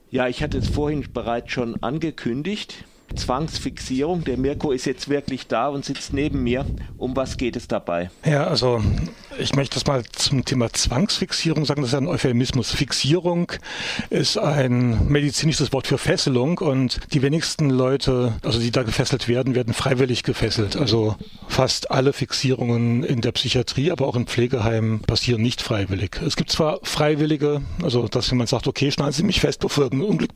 Ja, ich hatte es vorhin bereits schon angekündigt. Zwangsfixierung. Der Mirko ist jetzt wirklich da und sitzt neben mir. Um was geht es dabei? Ja, also ich möchte das mal zum Thema Zwangsfixierung sagen. Das ist ein Euphemismus. Fixierung ist ein medizinisches Wort für Fesselung und die wenigsten Leute, also die da gefesselt werden, werden freiwillig gefesselt. Also fast alle Fixierungen in der Psychiatrie, aber auch in Pflegeheimen passieren nicht freiwillig. Es gibt zwar Freiwillige, also dass jemand sagt, okay, schneiden Sie mich fest, bevor ein Unglück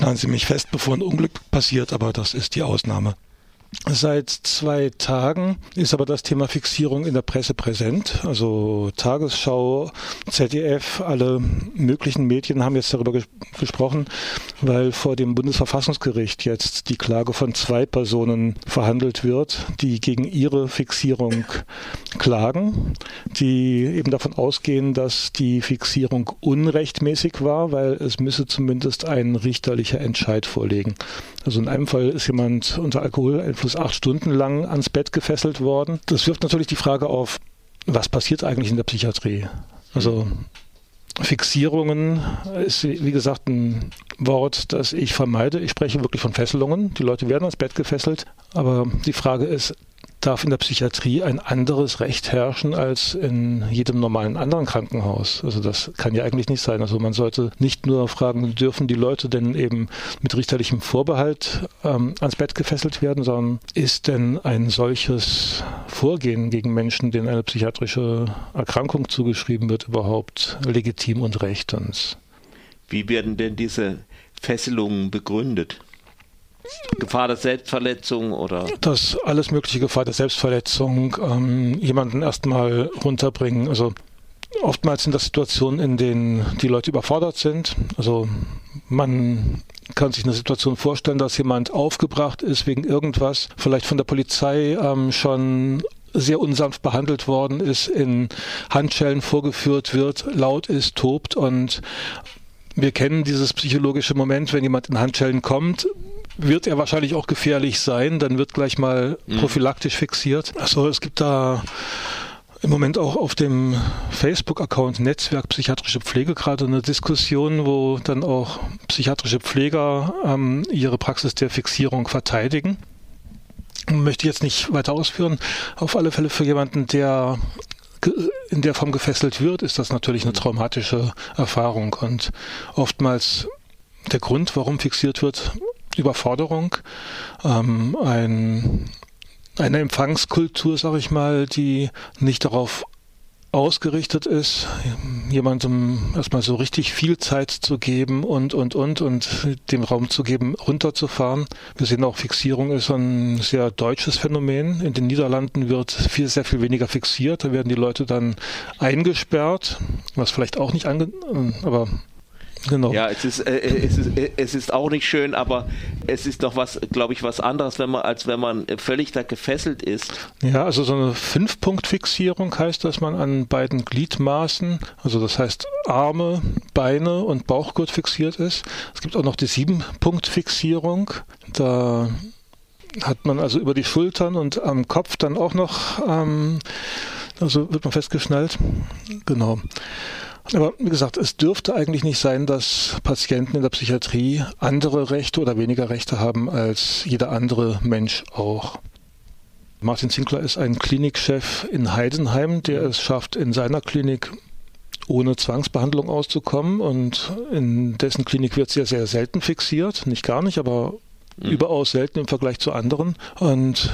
passiert, aber das ist die Ausnahme. Seit 2 Tagen ist aber das Thema Fixierung in der Presse präsent. Also Tagesschau, ZDF, alle möglichen Medien haben jetzt darüber gesprochen, weil vor dem Bundesverfassungsgericht jetzt die Klage von 2 Personen verhandelt wird, die gegen ihre Fixierung klagen, die eben davon ausgehen, dass die Fixierung unrechtmäßig war, weil es müsse zumindest ein richterlicher Entscheid vorliegen. Also in einem Fall ist jemand unter Alkoholeinfluss 8 Stunden lang ans Bett gefesselt worden. Das wirft natürlich die Frage auf, was passiert eigentlich in der Psychiatrie? Also Fixierungen ist, wie gesagt, ein Wort, das ich vermeide. Ich spreche wirklich von Fesselungen. Die Leute werden ans Bett gefesselt. Aber die Frage ist, darf in der Psychiatrie ein anderes Recht herrschen als in jedem normalen anderen Krankenhaus? Also das kann ja eigentlich nicht sein. Also man sollte nicht nur fragen, dürfen die Leute denn eben mit richterlichem Vorbehalt ans Bett gefesselt werden, sondern ist denn ein solches Vorgehen gegen Menschen, denen eine psychiatrische Erkrankung zugeschrieben wird, überhaupt legitim und rechtens? Wie werden denn diese Fesselungen begründet? Gefahr der Selbstverletzung oder? Das alles mögliche, Gefahr der Selbstverletzung, jemanden erstmal runterbringen. Also oftmals sind das Situationen, in denen die Leute überfordert sind. Also man kann sich eine Situation vorstellen, dass jemand aufgebracht ist wegen irgendwas, vielleicht von der Polizei schon sehr unsanft behandelt worden ist, in Handschellen vorgeführt wird, laut ist, tobt, und wir kennen dieses psychologische Moment, wenn jemand in Handschellen kommt, wird er wahrscheinlich auch gefährlich sein, dann wird gleich mal prophylaktisch fixiert. Also es gibt da im Moment auch auf dem Facebook-Account Netzwerk Psychiatrische Pflege gerade eine Diskussion, wo dann auch psychiatrische Pfleger ihre Praxis der Fixierung verteidigen. Möchte ich jetzt nicht weiter ausführen. Auf alle Fälle für jemanden, der in der Form gefesselt wird, ist das natürlich eine traumatische Erfahrung und oftmals der Grund, warum fixiert wird, Überforderung, eine Empfangskultur, sage ich mal, die nicht darauf ausgerichtet ist, jemandem erstmal so richtig viel Zeit zu geben und dem Raum zu geben, runterzufahren. Wir sehen auch, Fixierung ist ein sehr deutsches Phänomen. In den Niederlanden wird sehr viel weniger fixiert. Da werden die Leute dann eingesperrt, was vielleicht auch nicht aber genau. Ja, es ist auch nicht schön, aber es ist doch glaube ich, was anderes, als wenn man völlig da gefesselt ist. Ja, also so eine 5-Punkt-Fixierung heißt, dass man an beiden Gliedmaßen, also das heißt Arme, Beine und Bauchgurt fixiert ist. Es gibt auch noch die 7-Punkt-Fixierung. Da hat man also über die Schultern und am Kopf dann auch noch, also wird man festgeschnallt. Genau. Aber wie gesagt, es dürfte eigentlich nicht sein, dass Patienten in der Psychiatrie andere Rechte oder weniger Rechte haben als jeder andere Mensch auch. Martin Zinkler ist ein Klinikchef in Heidenheim, der es schafft, in seiner Klinik ohne Zwangsbehandlung auszukommen, und in dessen Klinik wird sehr, sehr selten fixiert. Nicht gar nicht, aber überaus selten im Vergleich zu anderen. Und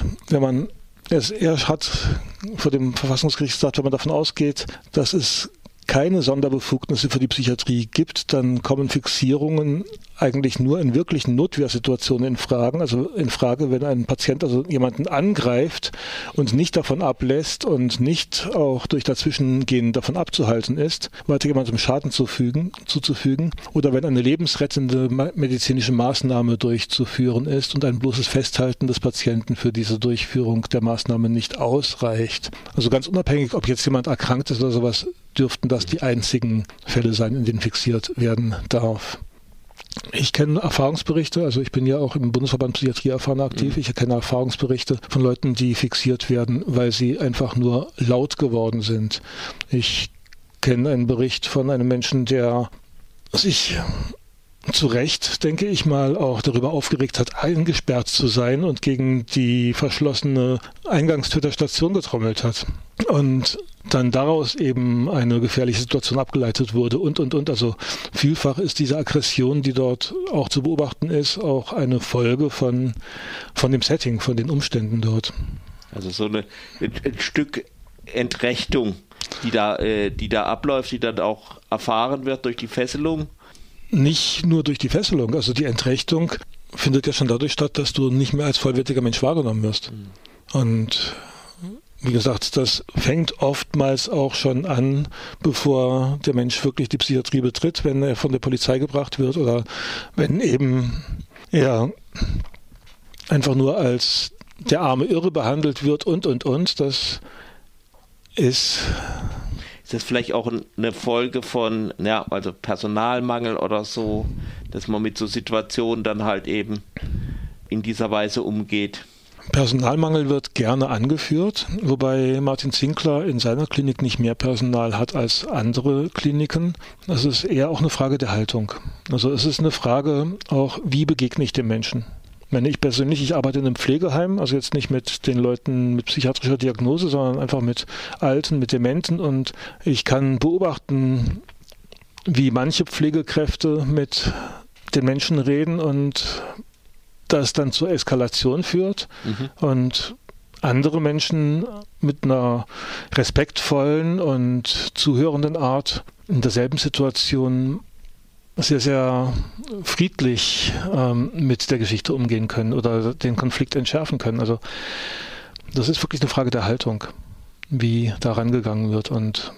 er hat vor dem Verfassungsgericht gesagt, wenn man davon ausgeht, dass es keine Sonderbefugnisse für die Psychiatrie gibt, dann kommen Fixierungen eigentlich nur in wirklichen Notwehrsituationen in Frage. Also in Frage, wenn ein Patient also jemanden angreift und nicht davon ablässt und nicht auch durch Dazwischengehen davon abzuhalten ist, weiter jemandem Schaden zuzufügen, oder wenn eine lebensrettende medizinische Maßnahme durchzuführen ist und ein bloßes Festhalten des Patienten für diese Durchführung der Maßnahme nicht ausreicht. Also ganz unabhängig, ob jetzt jemand erkrankt ist oder sowas, dürften das die einzigen Fälle sein, in denen fixiert werden darf. Ich kenne Erfahrungsberichte, also ich bin ja auch im Bundesverband Psychiatrie erfahren aktiv. Ich kenne Erfahrungsberichte von Leuten, die fixiert werden, weil sie einfach nur laut geworden sind. Ich kenne einen Bericht von einem Menschen, der sich zu Recht, denke ich mal, auch darüber aufgeregt hat, eingesperrt zu sein und gegen die verschlossene Eingangstür der Station getrommelt hat. Und dann daraus eben eine gefährliche Situation abgeleitet wurde und. Also vielfach ist diese Aggression, die dort auch zu beobachten ist, auch eine Folge von dem Setting, von den Umständen dort. Also so ein Stück Entrechtung, die da abläuft, die dann auch erfahren wird durch die Fesselung. Nicht nur durch die Fesselung, also die Entrechtung findet ja schon dadurch statt, dass du nicht mehr als vollwertiger Mensch wahrgenommen wirst. Und wie gesagt, das fängt oftmals auch schon an, bevor der Mensch wirklich die Psychiatrie betritt, wenn er von der Polizei gebracht wird oder wenn eben einfach nur als der arme Irre behandelt wird und. Das ist das vielleicht auch eine Folge von, also Personalmangel oder so, dass man mit so Situationen dann halt eben in dieser Weise umgeht? Personalmangel wird gerne angeführt, wobei Martin Zinkler in seiner Klinik nicht mehr Personal hat als andere Kliniken. Das ist eher auch eine Frage der Haltung. Also es ist eine Frage auch, wie begegne ich dem Menschen? Ich arbeite in einem Pflegeheim, also jetzt nicht mit den Leuten mit psychiatrischer Diagnose, sondern einfach mit Alten, mit Dementen, und ich kann beobachten, wie manche Pflegekräfte mit den Menschen reden und das dann zur Eskalation führt und andere Menschen mit einer respektvollen und zuhörenden Art in derselben Situation sehr, sehr friedlich mit der Geschichte umgehen können oder den Konflikt entschärfen können. Also das ist wirklich eine Frage der Haltung, wie da rangegangen wird, und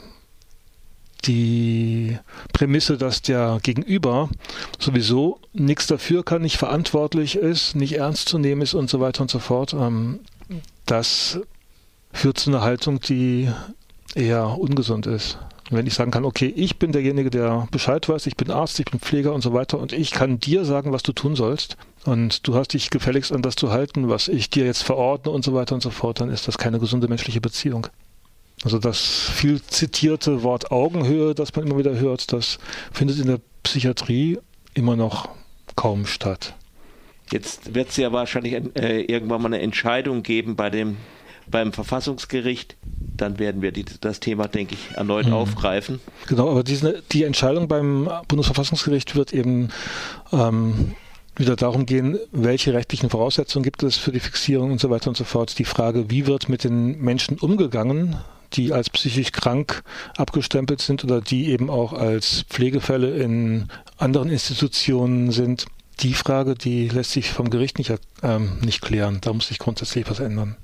die Prämisse, dass der Gegenüber sowieso nichts dafür kann, nicht verantwortlich ist, nicht ernst zu nehmen ist und so weiter und so fort, das führt zu einer Haltung, die eher ungesund ist. Wenn ich sagen kann, okay, ich bin derjenige, der Bescheid weiß, ich bin Arzt, ich bin Pfleger und so weiter, und ich kann dir sagen, was du tun sollst, und du hast dich gefälligst an das zu halten, was ich dir jetzt verordne und so weiter und so fort, dann ist das keine gesunde menschliche Beziehung. Also das viel zitierte Wort Augenhöhe, das man immer wieder hört, das findet in der Psychiatrie immer noch kaum statt. Jetzt wird es ja wahrscheinlich irgendwann mal eine Entscheidung geben beim Verfassungsgericht. Dann werden wir das Thema, denke ich, erneut aufgreifen. Genau, aber die Entscheidung beim Bundesverfassungsgericht wird eben wieder darum gehen, welche rechtlichen Voraussetzungen gibt es für die Fixierung und so weiter und so fort. Die Frage, wie wird mit den Menschen umgegangen, die als psychisch krank abgestempelt sind oder die eben auch als Pflegefälle in anderen Institutionen sind. Die Frage, die lässt sich vom Gericht nicht klären. Da muss sich grundsätzlich was ändern.